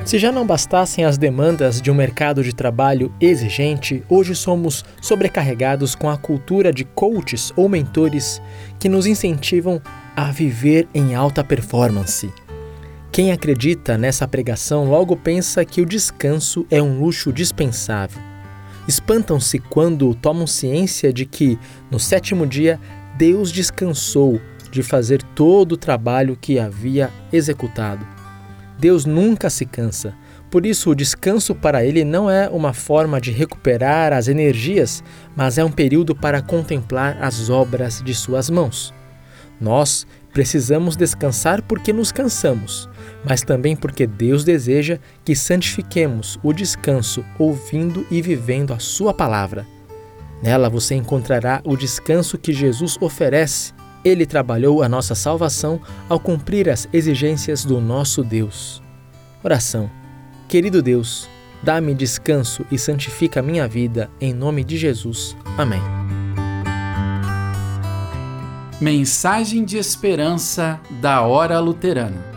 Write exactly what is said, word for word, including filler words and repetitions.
Se já não bastassem as demandas de um mercado de trabalho exigente, hoje somos sobrecarregados com a cultura de coaches ou mentores que nos incentivam a viver em alta performance. Quem acredita nessa pregação logo pensa que o descanso é um luxo dispensável. Espantam-se quando tomam ciência de que, no sétimo dia, Deus descansou de fazer todo o trabalho que havia executado. Deus nunca se cansa, por isso o descanso para Ele não é uma forma de recuperar as energias, mas é um período para contemplar as obras de suas mãos. Nós precisamos descansar porque nos cansamos, mas também porque Deus deseja que santifiquemos o descanso ouvindo e vivendo a Sua palavra. Nela você encontrará o descanso que Jesus oferece. Ele trabalhou a nossa salvação ao cumprir as exigências do nosso Deus. Oração. Querido Deus, dá-me descanso e santifica a minha vida, em nome de Jesus. Amém. Mensagem de esperança da Hora Luterana.